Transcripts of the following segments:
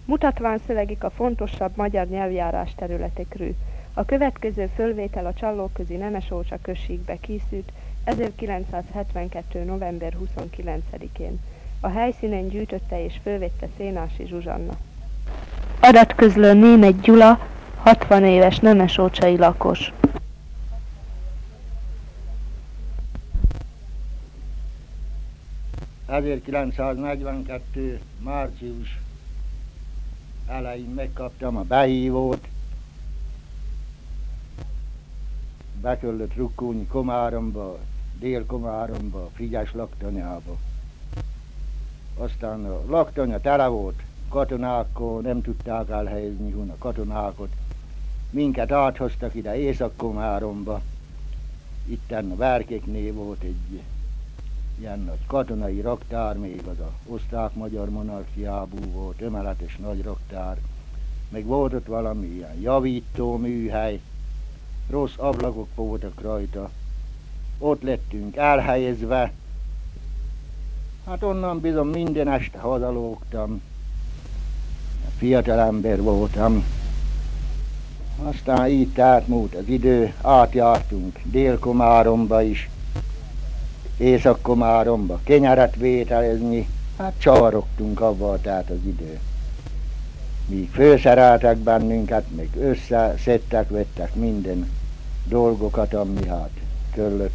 mutatván szövegik a fontosabb magyar nyelvjárás területekről. A következő fölvétel a Csallóközi Nemesócsa községbe készült 1972. november 29-én. A helyszínen gyűjtötte és fölvette Szénási Zsuzsanna. Adatközlő Németh Gyula, 60 éves nemesócsai lakos. ...1942. március elején megkaptam a behívót, be kellett rukkolni Komáromba, Dél-Komáromba, Frigyes laktanyába. Aztán a laktanya tele volt katonákkal, nem tudták elhelyezni a katonákat. Minket áthoztak ide Észak-Komáromba. Itten a Verkéknél volt egy ilyen nagy katonai raktár, még az a osztrák-magyar monarchiából volt, emeletes nagy raktár. Meg volt ott valami ilyen javító műhely, rossz ablakok voltak rajta. Ott lettünk elhelyezve. Hát onnan bizony minden este hazalógtam. Fiatal ember voltam. Aztán így telt múlt az idő, átjártunk Dél-Komáromba is, Észak-Komáromba kenyeret vételezni, hát csavarogtunk avval telt az idő. Míg főszereltek bennünket, meg összeszedtek, vettek minden dolgokat, ami hát körülött.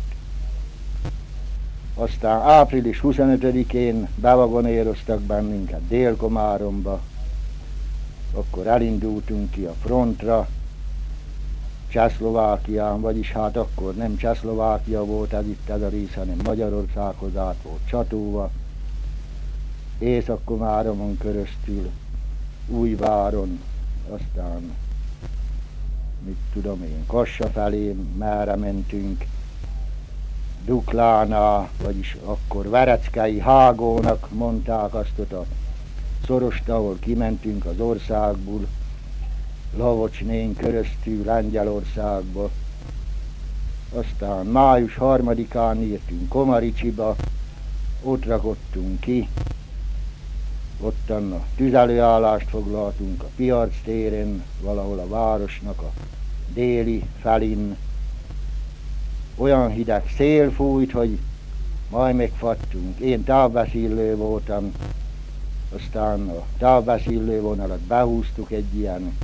Aztán április 25-én bevagonéroztak bennünket Dél-Komáromba, akkor elindultunk ki a frontra, Csehszlovákián, vagyis hát akkor nem Csehszlovákia volt ez itt ez a rész, hanem Magyarországhoz át volt csatolva, Észak-Komáromon keresztül, Újváron, aztán mit tudom én, Kassa felé merre mentünk, Duklánál, vagyis akkor Vereckei Hágónak mondták azt ott a szorost, ahol kimentünk az országból, Lavocsnén keresztül Lengyelországba. Aztán május 3-án írtunk Komaricsiba, ott rakodtunk ki, ottan a tüzelőállást foglaltunk a Piarc téren, valahol a városnak a déli felin. Olyan hideg szél fújt, hogy majd megfagytunk. Én távbeszélő voltam, aztán a távbeszélő vonalat behúztuk egy ilyen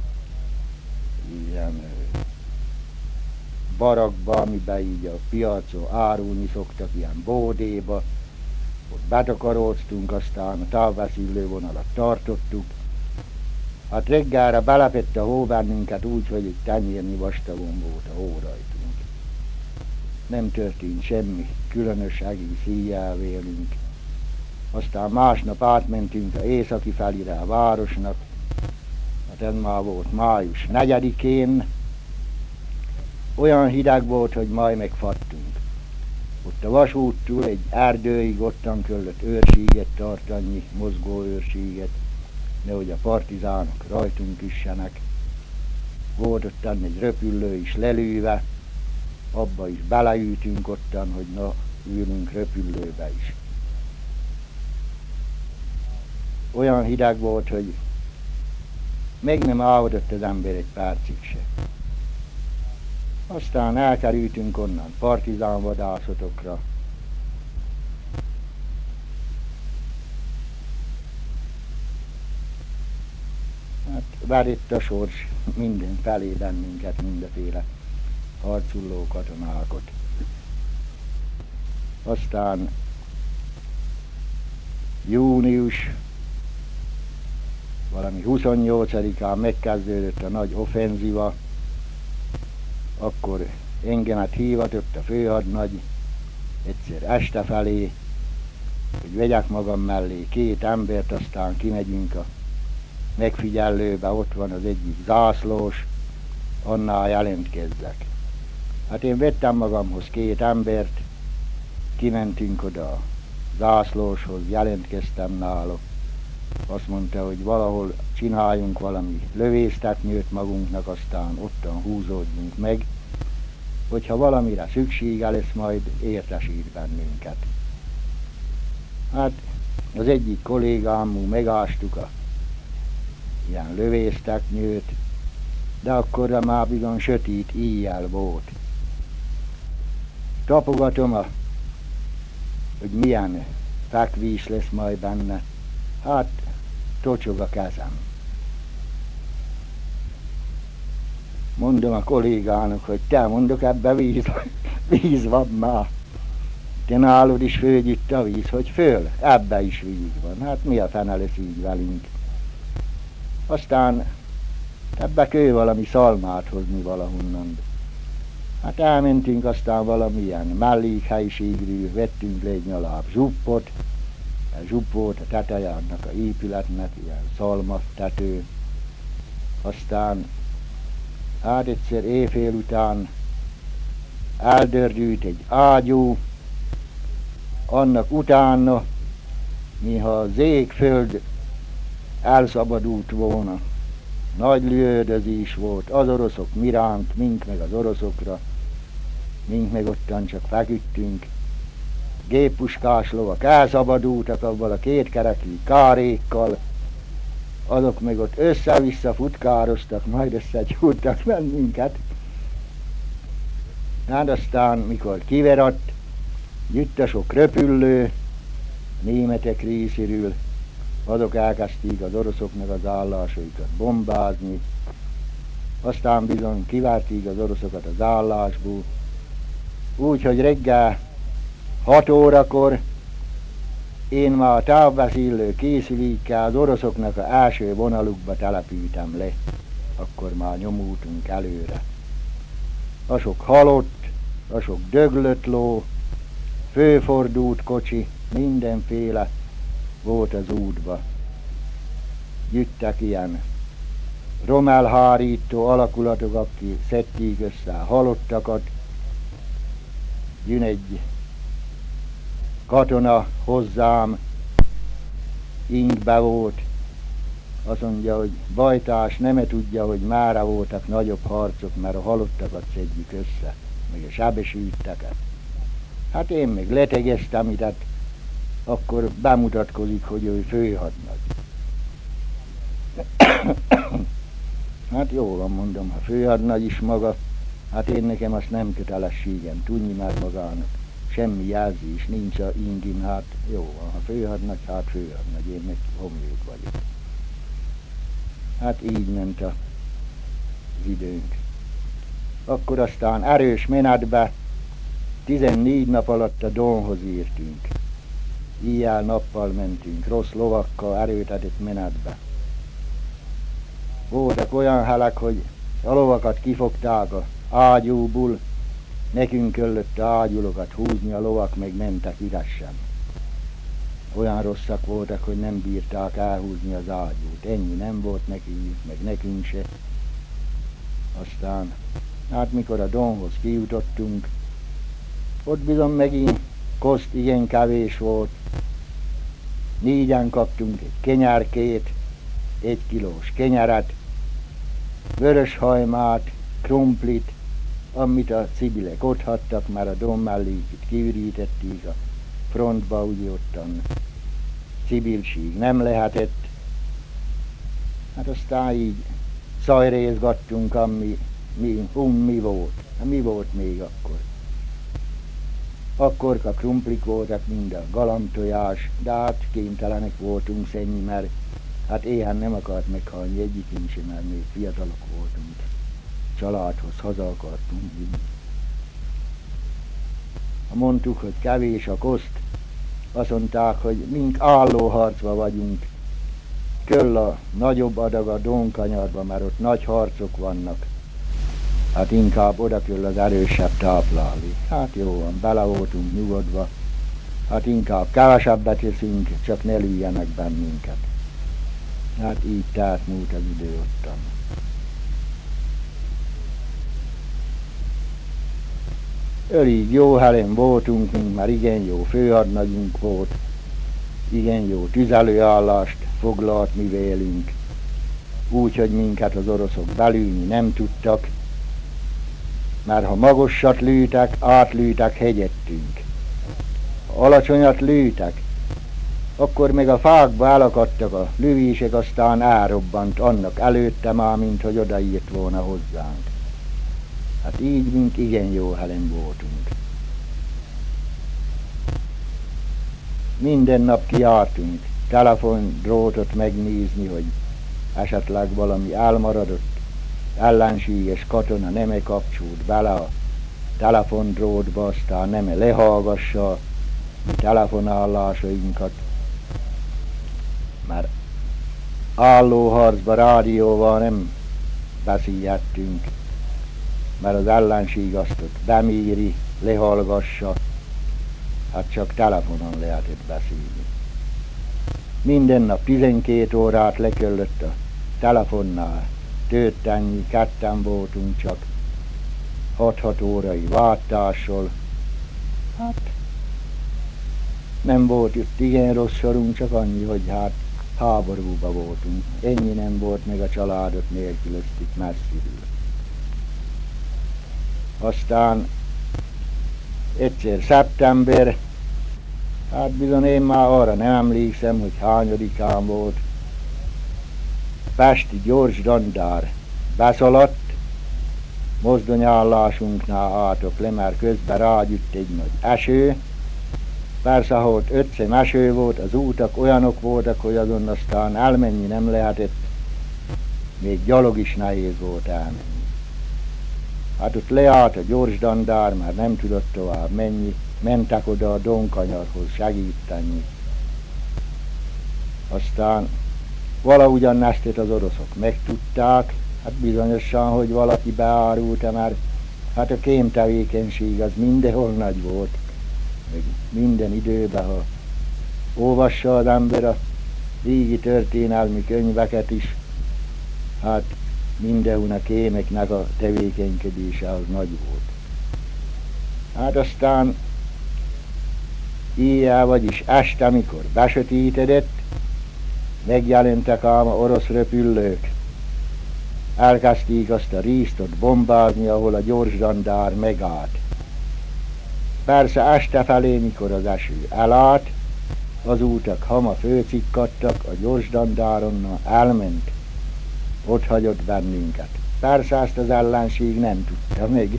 barakba, amiben így a piacon árulni szoktak, ilyen bódéba. Ott betakaróztunk, aztán a távbeszélő vonalat tartottuk. Hát reggelre belepett a hó bennünket úgy, hogy egy tenyérnyi vastagon volt a hó rajtunk. Nem történt semmi különös, egész éjjel vélünk. Aztán másnap átmentünk a északi felire a városnak, hát ez már volt május 4-én, olyan hideg volt, hogy majd megfagytunk. Ott a vasúttól egy erdőig ottan kellett őrséget tartani, mozgó őrséget, nehogy a partizánok rajtunk üssenek. Volt ottan egy röpüllő is lelőve, abba is beleültünk ottan, hogy na, ülünk röpüllőbe is. Olyan hideg volt, hogy meg nem állhatott az ember egy percig se. Aztán elkerültünk onnan partizán vadászatokra. Hát verett a sors minden felé bennünket, mindenféle harcoló katonákat. Aztán június valami 28-án megkezdődött a nagy offenzíva, akkor engemet hívatott a főhadnagy egyszer este felé, hogy vegyek magam mellé 2 embert, aztán kimegyünk a megfigyelőbe, ott van az egyik zászlós, annál jelentkezzek. Hát én vettem magamhoz 2 embert, kimentünk oda a zászlóshoz, jelentkeztem nála. Azt mondta, hogy valahol csináljunk valami lövésztetnyőt magunknak, aztán ottan húzódjunk meg, hogyha valamire szüksége lesz, majd értesít bennünket. Hát az egyik kollégámmal megástuk a ilyen lövészteknyőt, de akkorra már bizony sötét éjjel volt. Tapogatom, hogy milyen fekvés lesz majd benne. Hát tocsog a kezem. Mondom a kollégának, hogy te, mondok, ebbe víz van már. Te nálad is fölgyűjt a víz, hogy föl, ebbe is víz van. Hát mi a fene lesz így velünk. Aztán ebbe kell valami szalmát hozni valahonnan. Hát elmentünk aztán valamilyen mellékhelyiségről, vettünk le egy nyaláb zsuppot. A zsupp volt a teteje annak a épületnek, ilyen szalma tető. Aztán hát egyszer éjfél után eldördült egy ágyú, annak utána, mintha az égföld elszabadult volna. Nagy lövöldözés volt, az oroszok miránk, mink meg az oroszokra, mink meg ottan csak feküdtünk. Géppuskás lovak elszabadultak avval a kétkerekű kárékkal, azok meg ott össze-vissza futkároztak, majd összegyúrtak bennünket. Hát aztán, mikor kiveradt, jött a sok röpüllő, németek részéről, azok elkezdték az oroszoknak az állásaikat bombázni, aztán bizony kivárték az oroszokat az állásból, úgyhogy reggel 6 órakor én már a távbeszélő készülékkel az oroszoknak az első vonalukba települtem le, akkor már nyomultunk előre. A sok halott, a sok döglött ló, főfordult kocsi, mindenféle volt az útba. Jöttek ilyen romelhárító alakulatok, akik szedték össze a halottakat. Jön egy katona hozzám, ingbe volt, azt mondja, hogy bajtás nem tudja, hogy mára voltak nagyobb harcok, mert a halottakat szedjük össze, meg a sebesülteket. Hát én meg letegeztem, tehát akkor bemutatkozik, hogy ő főhadnagy. Hát jó van, mondom, ha főhadnagy is maga, hát én nekem azt nem kötelességem tudni már magának. Semmi jelzés nincs a ingim, hát jó van, ha főhadnagy, hát főhadnagy, én meg homlók vagyok. Hát így ment az időnk. Akkor aztán erős menetbe 14 nap alatt a Donhoz értünk. Éjjel-nappal mentünk, rossz lovakkal, erőtetett menetbe. Voltak olyan helek, hogy a lovakat kifogták az ágyúból, nekünk kellett a ágyulokat húzni, a lovak meg mentek üresen. Olyan rosszak voltak, hogy nem bírták elhúzni az ágyút. Ennyi nem volt nekünk, meg nekünk se. Aztán, hát mikor a Donhoz kijutottunk, ott bizony megint koszt igen kevés volt. 4-en kaptunk egy kenyerkét, 1 kilós kenyeret, vöröshajmát, krumplit, amit a cibilek ott hagytak, már a Don mellékét kiürítették a frontba, úgy ottan cibilség nem lehetett. Hát aztán így szajrézgattunk, mi volt. Mi volt még akkor? Akkor a krumplik voltak, mind a galamtojás, de hát kénytelenek voltunk szenni, mert hát éhen nem akart meghalni egyikünk sem, mert még fiatalok voltunk. Családhoz haza akartunk vinni. Ha mondtuk, hogy kevés a koszt, azt mondták, hogy mink állóharcba vagyunk. Köll a nagyobb adag a Donkanyarba, mert ott nagy harcok vannak. Hát inkább oda kell az erősebb táplálni. Hát jó van, bele voltunk nyugodva. Hát inkább kevesebbet eszünk, csak ne lőjenek bennünket. Hát így telt múlt az idő ottan. Elég jó helyen voltunk, mint már igen jó főhadnagyunk volt. Igen jó tüzelőállást foglalt mi vélünk. Úgy, hogy minket az oroszok belülni nem tudtak. Mert ha magasat lőtek, átlőtek hegyettünk. Ha alacsonyat lőtek, Akkor meg a fákba elakadtak a lövések, aztán elrobbant annak előtte már, mint hogy odaírt volna hozzánk. Hát így, mint igen jó helen voltunk. Minden nap kijártunk telefondrótot megnézni, hogy esetleg valami elmaradott ellenséges katona nem kapcsolt bele a telefondrótba, aztán nem lehallgassa a telefonállásainkat. Mert állóharcba rádióval nem beszélgettünk, mert az ellenség azt ott beméri, lehallgassa, hát csak telefonon lehetett beszélni. Minden nap 12 órát le kellett a telefonnál tölteni, ketten voltunk csak 6-6 órai váltással. Hát nem volt itt igen rossz sorunk, csak annyi, hogy hát háborúba voltunk. Ennyi nem volt, meg a családot nélkülöztük messziről. Aztán egyszer szeptember, hát bizony én már arra nem emlékszem, hogy hányadikán volt, pesti gyors dandár beszaladt, mozdonyállásunknál álltok le, mert közben rágyütt egy nagy eső. Persze, ha ott 5 szem eső volt, az útak olyanok voltak, hogy azon aztán elmenni nem lehetett, még gyalog is nehéz volt elmenni. Hát ott leállt a gyors dandár, már nem tudott tovább menni, mentek oda a Donkanyarhoz segíteni. Aztán valahogyan ezt az oroszok megtudták, hát bizonyosan, hogy valaki beárulta, mert hát a kémtevékenység az mindenhol nagy volt, meg minden időben, ha olvassa az ember a régi történelmi könyveket is, hát mindenhol a kémeknek a tevékenykedése az nagy volt. Hát aztán éjjel, vagyis este, amikor besötétedett, megjelentek ám a orosz repülők. Elkezdték azt a részt ott bombázni, ahol a gyors dandár megállt. Persze este felé, mikor az eső elállt, az útak hama fölcikkadtak, a gyors dandáronnal elment. Ott hagyott bennünket. Persze ezt az ellenség nem tudta meg.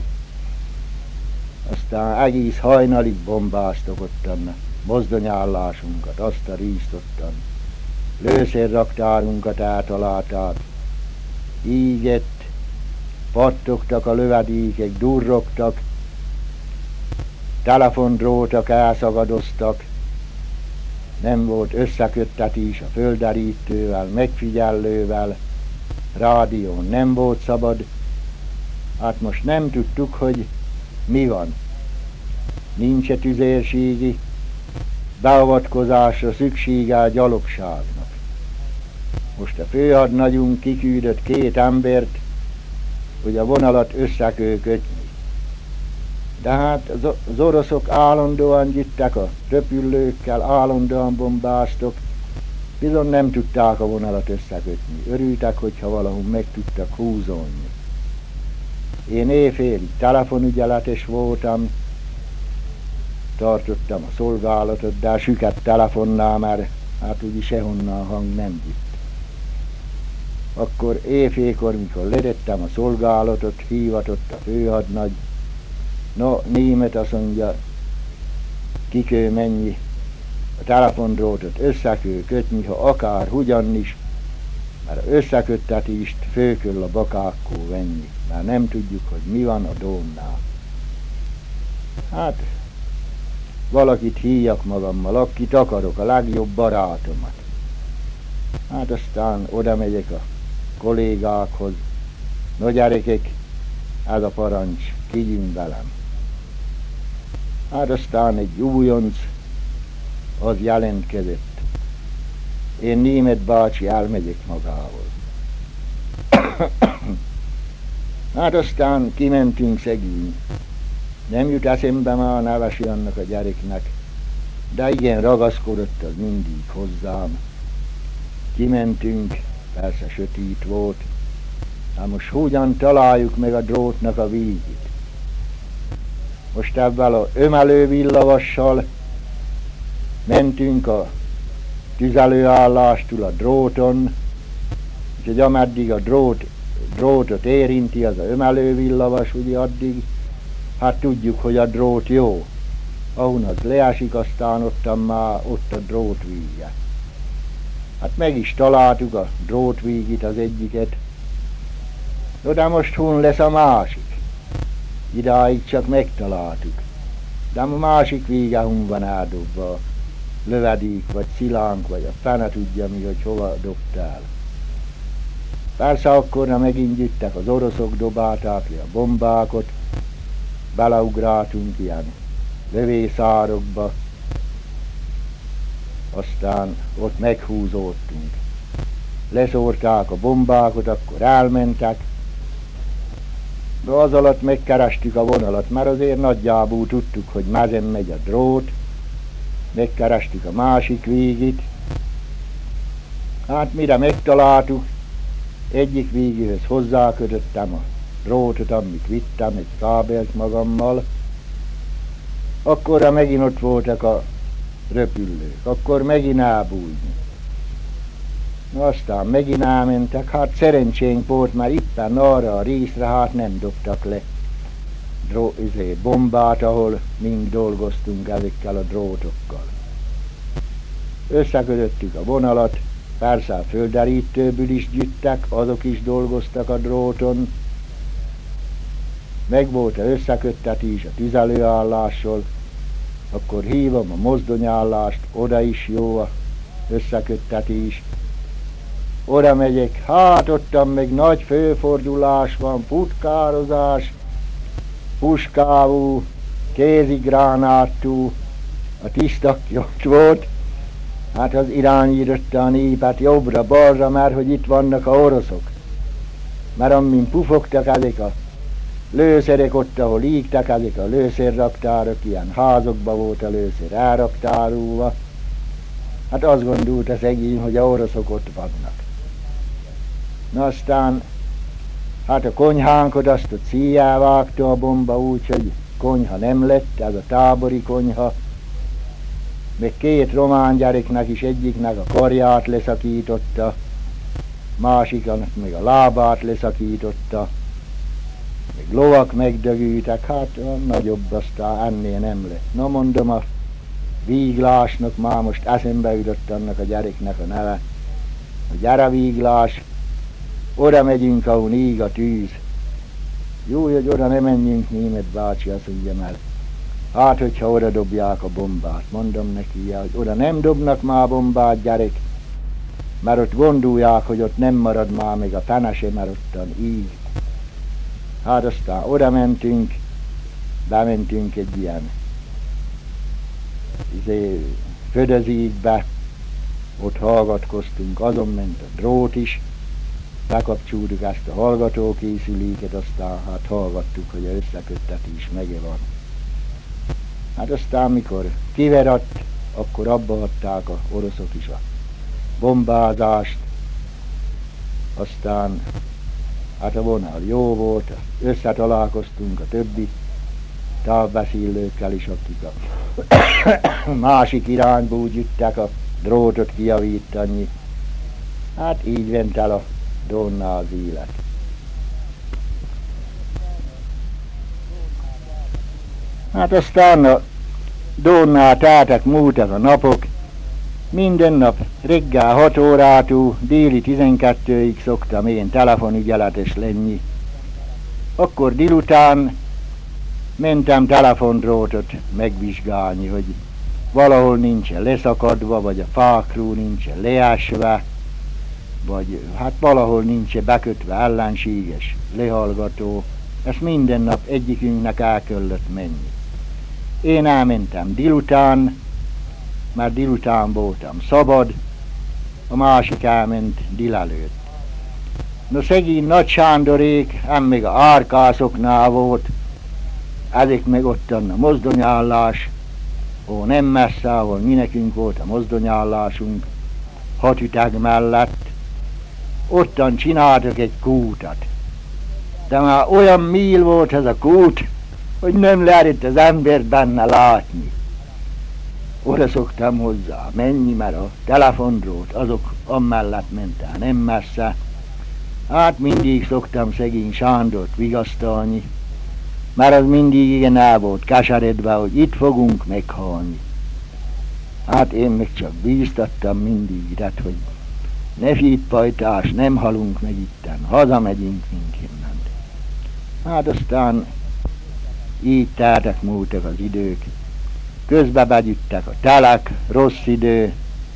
Aztán egész hajnalig bombáztak ottan mozdonyállásunkat, azt a részt ottan. Lőszerraktárunkat eltalálták. Ígett, pattogtak a lövedékek, durrogtak, telefondrótok elszagadoztak, nem volt összeköttetés a földderítővel, megfigyelővel, rádión nem volt szabad. Hát most nem tudtuk, hogy mi van. Nincs-e tüzérségi beavatkozásra szüksége a gyalogságnak. Most a főhadnagyunk kiküldött 2 embert, hogy a vonalat össze kell kötni. De hát az oroszok állandóan gyittek a repülőkkel, állandóan bombáztok, bizony nem tudták a vonalat összekötni. Örültek, hogyha valahol meg tudtak húzolni. Én éjfélig telefonügyeletes voltam, tartottam a szolgálatot, de a süket telefonnál már hát úgyis sehonnan hang nem jött. Akkor éjfélkor, mikor ledettem a szolgálatot, hívatott a főhadnagy. No, német azt mondja, ki kell menni, a telefondrótot össze kell kötni, ha akár hogyan is, mert összeköttetést fő kell a bakákkó venni, mert nem tudjuk, hogy mi van a dómnál. Hát, valakit hívjak magammal, akit akarok, a legjobb barátomat. Hát aztán oda megyek a kollégákhoz, no gyerekek, ez a parancs, kigyünk velem. Hát aztán egy újonc, az jelentkezett. Én német bácsi, elmegyek magával. Hát aztán kimentünk szegény. Nem jut eszembe már a nevesi annak a gyereknek, de igen ragaszkodott az mindig hozzám. Kimentünk, persze sötét volt. Na most hogyan találjuk meg a drótnak a végét? Most ebben a ömelő villavassal mentünk a tüzelőállástól a dróton, úgyhogy ameddig a drótot érinti az a emelővillavas, ugye addig, hát tudjuk, hogy a drót jó. Ahol az leesik, aztán ott a drót víge. Hát meg is találtuk a drótvégit, az egyiket. No, de most hun lesz a másik? Idáig csak megtaláltuk. De a másik vége hun van eldobva, lövedék, vagy szilánk, vagy a fene tudja mi, hogy hova dobtál. Persze akkorra megint jöttek az oroszok, dobálták le a bombákat, beleugráltunk ilyen lövészárokba, aztán ott meghúzódtunk. Leszórták a bombákat, akkor elmentek, de az alatt megkerestük a vonalat, mert azért nagyjából tudtuk, hogy mezen megy a drót, megkerestük a másik végét. Hát mire megtaláltuk, egyik végéhez hozzákötöttem a drótot, amit vittem, egy kábelt magammal, akkorra megint ott voltak a röpüllők, akkor megint elbújni. Na aztán megint elmentek, hát szerencsénk volt, mert éppen arra a részre hát nem dobtak le bombát, ahol mink dolgoztunk ezekkel a drótokkal. Összekötöttük a vonalat, persze a földderítőből is gyűjtek, azok is dolgoztak a dróton. Meg volt az összeköttetés a tüzelőállással, akkor hívom a mozdonyállást, oda is jó a összeköttetés. Oda megyek, hát ottan meg nagy főfordulás van, futkározás, puskávú, kézigránátú, a tisztak ott volt, hát az irányította a népet jobbra-balra, mert hogy itt vannak a oroszok. Mert amint pufogtak ezek a lőszerek ott, ahol ígtek, ezek a lőszerraktárok, ilyen házokba volt a lőszer elraktárulva, hát azt gondolta szegény, hogy a oroszok ott vannak. Na aztán, hát a konyhánkot azt ott szíjjel vágta a bomba, úgyhogy konyha nem lett, ez a tábori konyha. Meg két román gyereknek is, egyiknek a karját leszakította, másiknak meg a lábát leszakította, meg lovak megdögültek, hát nagyobb aztán ennél nem lett. Na mondom, a víglásnak már most eszembe jutott annak a gyereknek a neve. A gyere víglás, oda megyünk, ahol ég a tűz. Jó, hogy oda ne menjünk, Német bácsi, azt mondja, mert hát, hogyha oda dobják a bombát. Mondom neki, hogy oda nem dobnak már bombát, gyerek, mert ott gondolják, hogy ott nem marad már meg a fenese, mert ottan így. Hát aztán oda mentünk, bementünk egy ilyen födözékbe, ott hallgatkoztunk, azon ment a drót is, bekapcsoltuk ezt a hallgatókészüléket, aztán hát hallgattuk, hogy az összeköttetés mege van. Hát aztán mikor kiveradt, akkor abba hagyták a oroszok is a bombázást, aztán hát a vonal jó volt, összetalálkoztunk a többi távbeszélőkkel is, akik a másik irányból gyűjtek a drótot kijavítani. Hát így ment el a Donnál az élet. Hát aztán a Donnál teltek, múltak a napok, minden nap reggel 6 órától déli 12-ig szoktam én telefonügyeletes lenni. Akkor délután mentem telefondrótot megvizsgálni, hogy valahol nincsen leszakadva, vagy a fákról nincsen leesve, vagy hát valahol nincsen bekötve ellenséges lehallgató. Ezt minden nap egyikünknek el kellett menni. Én elmentem délután, mert délután voltam szabad, a másik elment délelőtt. No szegény Nagy Sándorék, még a árkászoknál volt, ezek meg ottan a mozdonyállás, ó nem messze, ahol mi nekünk volt a mozdonyállásunk, 6 üteg mellett, ottan csináltak egy kútat. De már olyan míl volt ez a kút, hogy nem lehetett az embert benne látni. oda szoktam hozzá menni, mert a telefondrót azok amellett ment el nem messze. Hát mindig szoktam szegény Sándort vigasztalni, mert az mindig igen el volt keseredve, hogy itt fogunk meghalni. Hát én meg csak bíztattam mindig, tehát, hogy ne fít pajtás, nem halunk meg itten, hazamegyünk mindenkinnen. Hát aztán így teltek múltak az idők, közbe begyüttek a telek, rossz idő.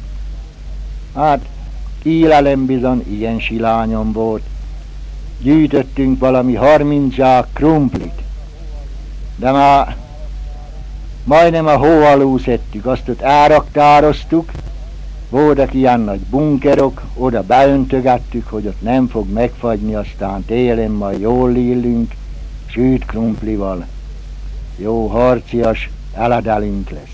Hát élelem bizony igen silányon volt, gyűjtöttünk valami 30 zsák krumplit, de már majdnem a hó alul szedtük, azt ott elraktároztuk, voltak ilyen nagy bunkerok, oda beöntögettük, hogy ott nem fog megfagyni, aztán télen majd jól élünk, sült krumplival, jó harcias eledelünk lesz.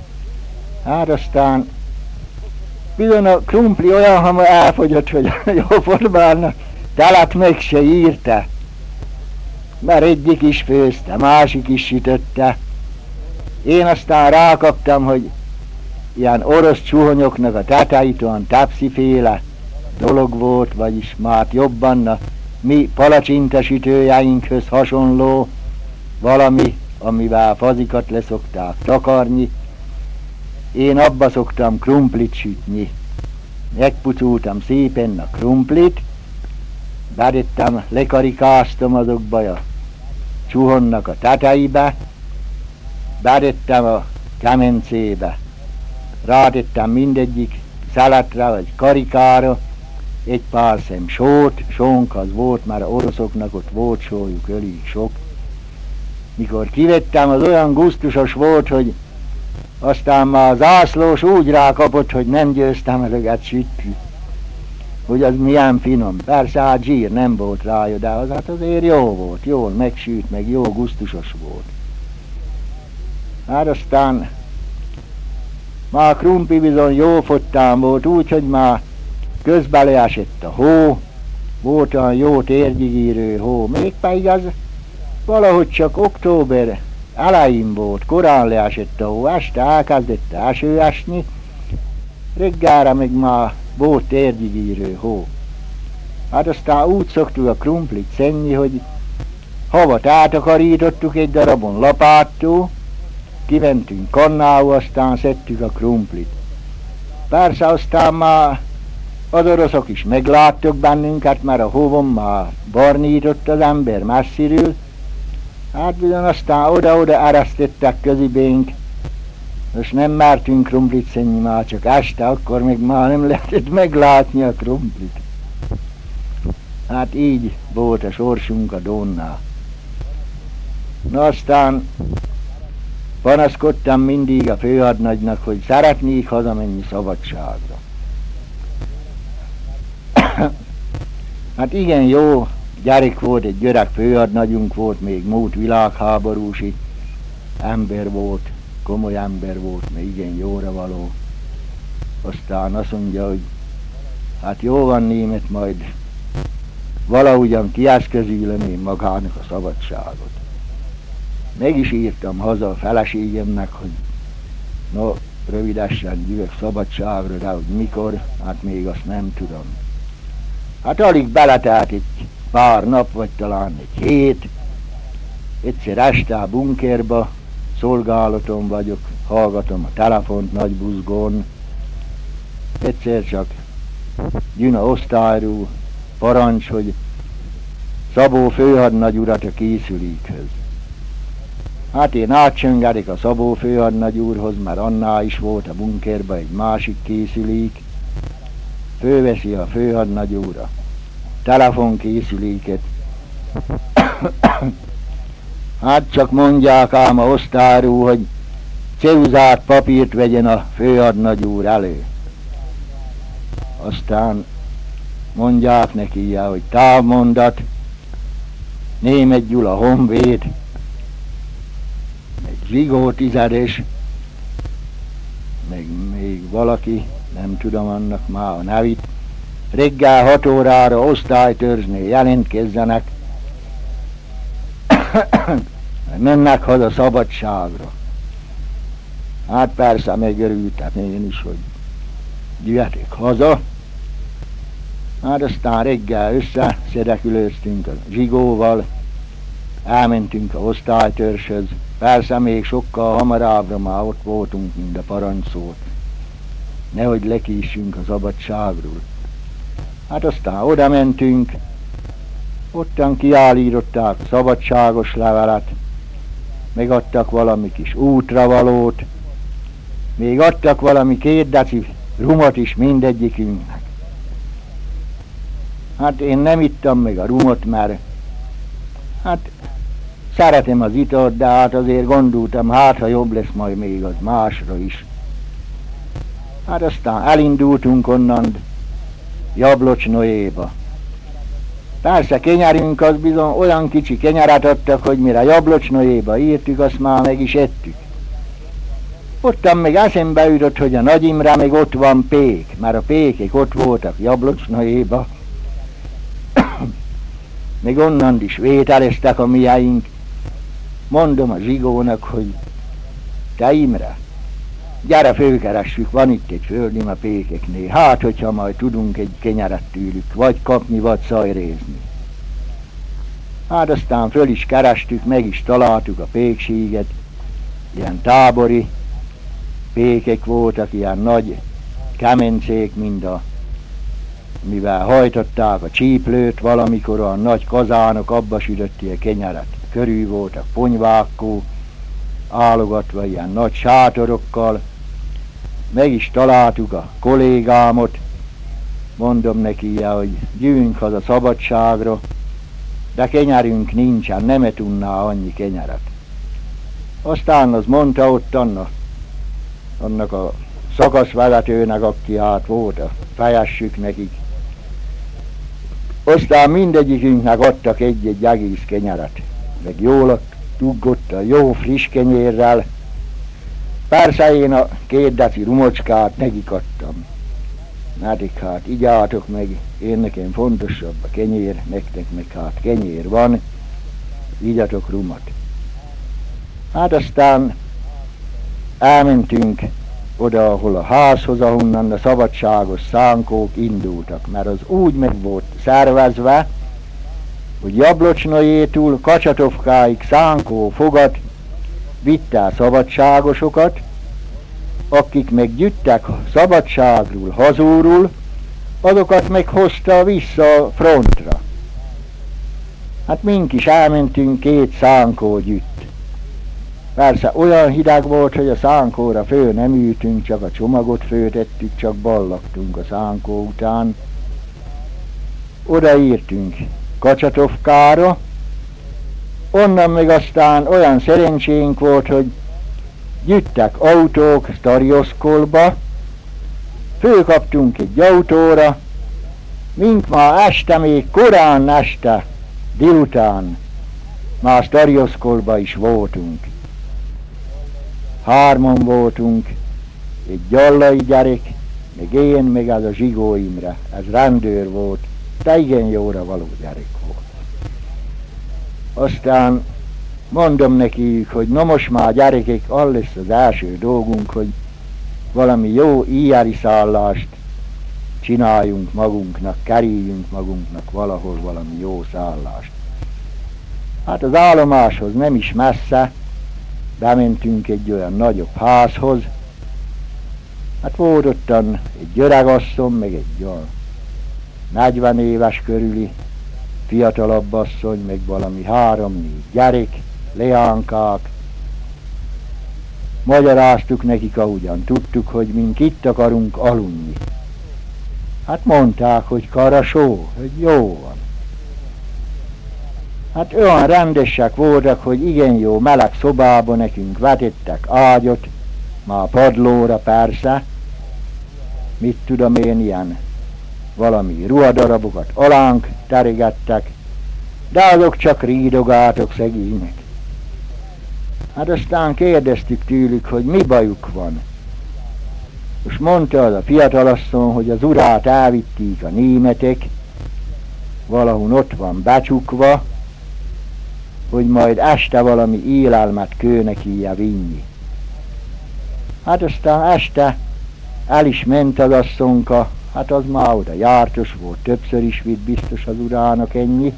Hát aztán bizony a krumpli olyan hamar elfogyott, hogy jó formálna, telet meg se írta, mert egyik is főzte, másik is sütötte. Én aztán rákaptam, hogy ilyen orosz csuhonyoknak a tetejét olyan tepsziféle dolog volt, vagyis már jobban a mi palacsintesütőjeinkhöz hasonló valami, amivel fazikat leszokták takarni. Én abba szoktam krumplit sütni. Megpucultam szépen a krumplit, bedettem, lekarikáztam azokba a csuhonnak a tetejébe, bedettem a kemencébe, rátettem mindegyik szeletre vagy karikára egy pár szem sót, sónk az volt, már oroszoknak ott volt sójuk elég sok. Mikor kivettem, az olyan gusztusos volt, hogy aztán már az ászlós úgy rákapott, hogy nem győztem ezeket sütni, hogy az milyen finom. Persze hát zsír nem volt rája, de az hát azért jó volt, jól megsült, meg jó gusztusos volt. Hát aztán már a krumpli bizony jó fottán volt, úgyhogy már közbe leesett a hó, volt olyan jó térgyigírő hó, mégpedig az valahogy csak október elején volt, korán leesett a hó, este elkezdett eső esni, reggelre meg már volt térgyigírő hó. Hát aztán úgy szoktuk a krumplit szenni, hogy havat eltakarítottuk egy darabon lapáttul, kimentünk kannául, aztán szedtük a krumplit. Persze aztán már az oroszok is megláttak bennünket, mert a hóvon már barnított az ember messziről. Hát bizony aztán oda-oda eresztettek közibénk, most nem mertünk krumplit szenni már, csak este, akkor még már nem lehetett meglátni a krumplit. Hát így volt a sorsunk a Dónnál. Na aztán panaszkodtam mindig a főhadnagynak, hogy szeretnék hazamenni szabadságra. Hát igen jó gyerek volt, egy gyerek főhadnagyunk volt, még múlt világháborúsi ember volt, komoly ember volt, még igen jóra való. Aztán azt mondja, hogy hát jó van német, majd valahogyan kieszközülöm én magának a szabadságot. Meg is írtam haza a feleségemnek, hogy no, rövidesen jövök szabadságra, de hogy mikor, hát még azt nem tudom. Hát alig beletelt egy pár nap, vagy talán egy hét. Egyszer este a bunkerba, szolgálaton vagyok, hallgatom a telefont nagy buzgón. Egyszer csak jön a osztályról parancs, hogy Szabó főhadnagy urat a készülékhöz. Hát én átcsöngedik a Szabó főhadnagy úrhoz, mert annál is volt a bunkerba egy másik készülék. Főveszi a főhadnagy úr a telefonkészüléket. Hát csak mondják ám a osztályról, hogy ceuzát papírt vegyen a főhadnagy úr elő. Aztán mondják neki, hogy távmondat, Németh Gyula Honvéd, egy Zsigó tizedes, meg még valaki, nem tudom annak már a nevét, reggel 6 órára osztálytörzsnél jelentkezzenek, mennek haza szabadságra. Hát persze megörültem én is, hogy jöhetek haza. Hát aztán reggel összeszedekülöztünk a Zsigóval, elmentünk a osztálytörzshöz. Persze még sokkal hamarabbra már ott voltunk, mint a parancs szólt. Nehogy lekíssünk a szabadságról. Hát aztán oda mentünk, ottan kiállították a szabadságos levelet, megadtak valami kis útravalót, még adtak valami 2 deci rumot is mindegyikünknek. Hát én nem ittam meg a rumot, mert hát szeretem az italt, de hát azért gondoltam, hát ha jobb lesz majd még az másra is. Hát aztán elindultunk onnan Jablocsnoéba. Persze kenyerünk az bizony olyan kicsi kenyeret adtak, hogy mire Jablocsnoéba írtuk, azt már meg is ettük. Ottan még eszembe jutott, hogy a Nagy Imre még ott van pék, mert a pékek ott voltak Jablocsnoéba. Még onnan is vételeztek a miaink. Mondom a Zsigónak, hogy te Imre, gyere fölkeressük, van itt egy földim a pékeknél, hát hogyha majd tudunk egy kenyeret tőlük, vagy kapni, vagy szajrézni. Hát aztán föl is kerestük, meg is találtuk a pékséget, ilyen tábori pékek voltak, ilyen nagy kemencék, mind mivel hajtották a csíplőt, valamikor a nagy kazánok, abba sütötti a kenyeret. Körül voltak ponyvákkó, álogatva ilyen nagy sátorokkal. Meg is találtuk a kollégámot, mondom neki, hogy gyűjünk haza szabadságra, de kenyerünk nincsen, nem etunná annyi kenyeret. Aztán az mondta ott annak a szakaszvezetőnek, aki hát volt, a fejessük nekik. Aztán mindegyikünknek adtak egy-egy egész kenyeret, meg jól tuggott a jó friss kenyérrel. Persze én a 2 deci rumocskát nekik adtam. Nektek hát igyátok meg, én nekem fontosabb a kenyér, nektek meg hát kenyér van, igyatok rumot. Hát aztán elmentünk oda, ahol a házhoz, ahonnan a szabadságos szánkók indultak, mert az úgy meg volt szervezve, hogy Jablocsnoétól Kacsatovkáig szánkó fogat vitte a szabadságosokat, akik meg gyűjtek szabadságról, hazúról, azokat meg hozta vissza a frontra. Hát mink is elmentünk 2 szánkó gyűjt. Persze olyan hideg volt, hogy a szánkóra föl nem ültünk, csak a csomagot föltettük, csak ballagtunk a szánkó után. Odaírtunk Kacsatovkára, onnan meg aztán olyan szerencsénk volt, hogy gyűjtek autók Starioszkolba, fölkaptunk egy autóra, mink már este, még korán este, délután már Starioszkolba is voltunk. 3-an voltunk, egy gyallai gyerek, meg én, meg az a Zsigó Imre, ez rendőr volt, de igen jóra való gyerek volt. Aztán mondom nekik, hogy na most már gyerekek, az lesz az első dolgunk, hogy valami jó íjári szállást csináljunk magunknak, kerüljünk magunknak valahol valami jó szállást. Hát az állomáshoz nem is messze, bementünk egy olyan nagyobb házhoz. Hát volt ottan egy öregasszony, meg egy olyan 40 éves körüli fiatalabb asszony, meg valami 3-4 gyerek, leánkák. Magyaráztuk nekik, ahogyan tudtuk, hogy mink itt akarunk aludni. Hát mondták, hogy karasó, hogy jó van. Hát olyan rendesek voltak, hogy igen jó meleg szobába nekünk vetettek ágyot, már padlóra persze, mit tudom én, ilyen valami ruhadarabokat alánk teregettek, de azok csak rídogátok szegények. Hát aztán kérdeztük tőlük, hogy mi bajuk van. Most mondta az a fiatalasszony, hogy az urát elvitték a németek, valahol ott van becsukva, hogy majd este valami élelmet kő neki vinni. Hát aztán este el is ment az asszonka, hát az már oda jártos volt, többször is vitt biztos az urának ennyi.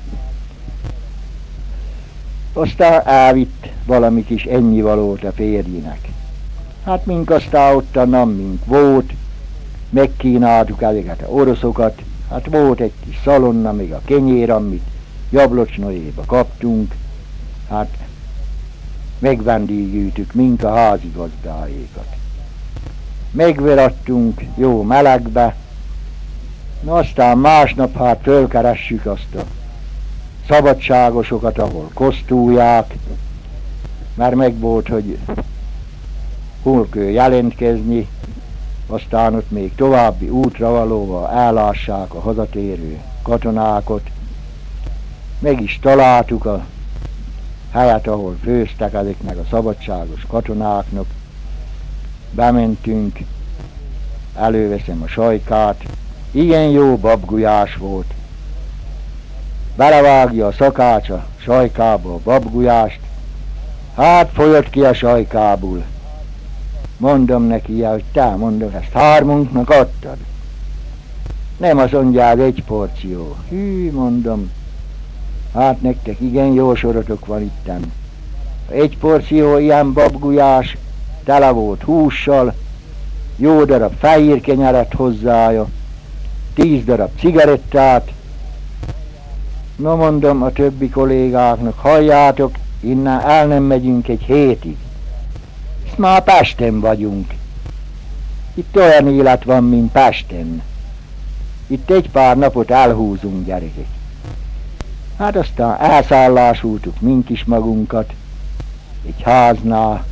Aztán elvitt valami kis ennivalót a férjének. Hát mink aztán ottan, mink volt, megkínáltuk ezeket a oroszokat, hát volt egy kis szalonna, még a kenyér, amit Jablocsnoéba kaptunk, hát megvendígyűjtük mink a házigazdáékat. Megverattunk jó melegbe, na aztán másnap hát fölkeressük azt a szabadságosokat, ahol kosztulják, mert meg volt, hogy hol kell jelentkezni, aztán ott még további útra valóval ellássák a hazatérő katonákat. Meg is találtuk a helyet, ahol főztek ezeknek a szabadságos katonáknak. Bementünk, előveszem a sajkát, igen jó babgulyás volt. Belevágja a szakács a sajkába a babgulyást, hát folyott ki a sajkából. Mondom neki, hogy te, mondom, ezt hármunknak adtad. Nem, azt mondja, ez egy porció. Hű, mondom, hát nektek igen jó sorotok van itten. Egy porció ilyen babgulyás, tele volt hússal, jó darab fehér kenyeret hozzája, 10 darab cigarettát. No, mondom a többi kollégáknak, halljátok, innen el nem megyünk egy hétig. Ezt már Pesten vagyunk. Itt olyan élet van, mint Pesten. Itt egy pár napot elhúzunk, gyerekek. Hát aztán elszállásultuk mink is magunkat, egy háznál,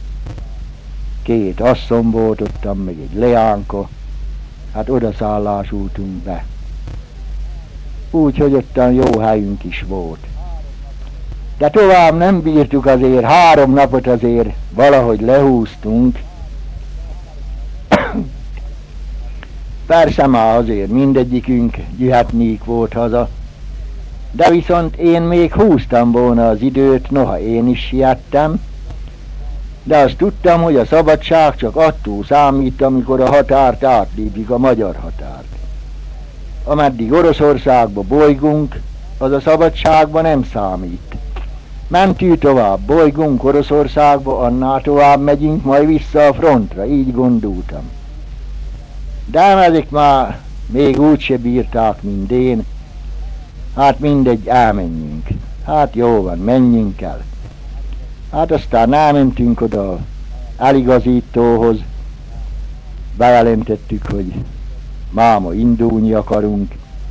2 asszony volt ottan, meg egy leánka, hát oda szállásultunk be. Úgyhogy ottan jó helyünk is volt. De tovább nem bírtuk azért, 3 napot azért valahogy lehúztunk. Persze már azért mindegyikünk jöhetnék volt haza, de viszont én még húztam volna az időt, noha én is siettem, de azt tudtam, hogy a szabadság csak attól számít, amikor a határt átlépjük, a magyar határt. Ameddig Oroszországba bolygunk, az a szabadságba nem számít. Mentünk tovább, bolygunk Oroszországba, annál tovább megyünk, majd vissza a frontra, így gondoltam. De ezek már még úgyse bírták, mint én. Hát mindegy, elmenjünk. Hát jó van, menjünk el. Hát aztán elmentünk oda az eligazítóhoz, bejelentettük, hogy máma indulni akarunk.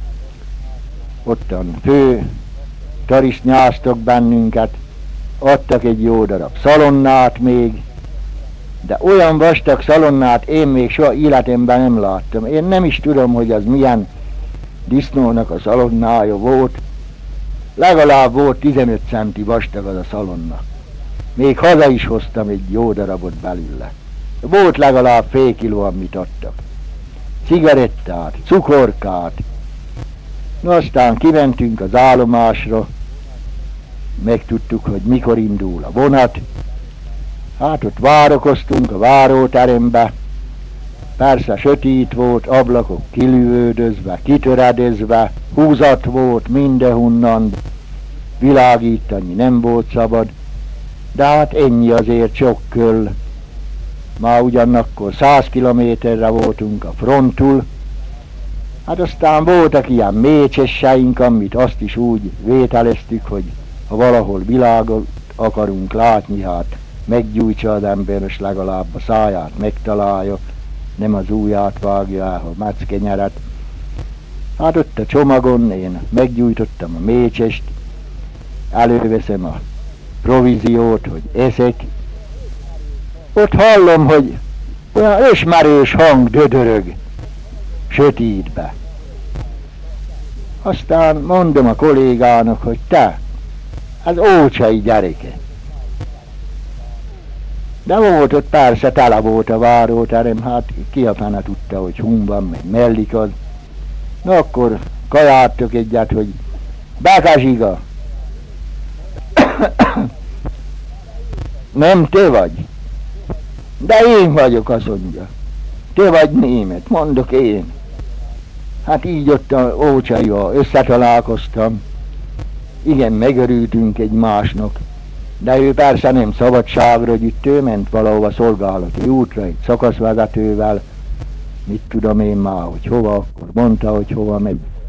Ottan fő tarisznyáztak bennünket, adtak egy jó darab szalonnát még, de olyan vastag szalonnát én még soha életemben nem láttam. Én nem is tudom, hogy az milyen disznónak a szalonnája volt. Legalább volt 15 centi vastag az a szalonna. Még haza is hoztam egy jó darabot belőle. Volt legalább fél kiló, amit adtak. Cigarettát, cukorkát. No, aztán kimentünk az állomásra, megtudtuk, hogy mikor indul a vonat. Hát ott várakoztunk a váróterembe. Persze sötét volt, ablakok kilövődözve, kitöredezve, húzat volt mindenhonnan, világítani nem volt szabad, de hát ennyi azért sok köl. Már ugyanakkor 100 kilométerre voltunk a frontul, hát aztán voltak ilyen mécsesseink, amit azt is úgy vételeztük, hogy ha valahol világot akarunk látni, hát meggyújtsa az ember, és legalább a száját megtalálja, nem az ujját vágja el, a mackenyeret. Hát ott a csomagon én meggyújtottam a mécsest, előveszem a províziót, hogy eszek. Ott hallom, hogy olyan ismerős hang dödörög sötétbe. Aztán mondom a kollégának, hogy te, ez Ócsai gyereke. De volt ott, persze tele volt a váróterem, hát ki a fene tudta, hogy hun van, meg mellik az. Na akkor kajáltok egyet, hogy Bekázsiga. Nem te vagy? De én vagyok, azt mondja. Te vagy német, mondok én. Hát így ott a Ócsaival összetalálkoztam. Igen, megörültünk egymásnak. De ő persze nem szabadságra gyűjt, ő ment valahova szolgálati útra, egy szakaszvezetővel. Mit tudom én már, hogy hova, akkor mondta, hogy hova megy.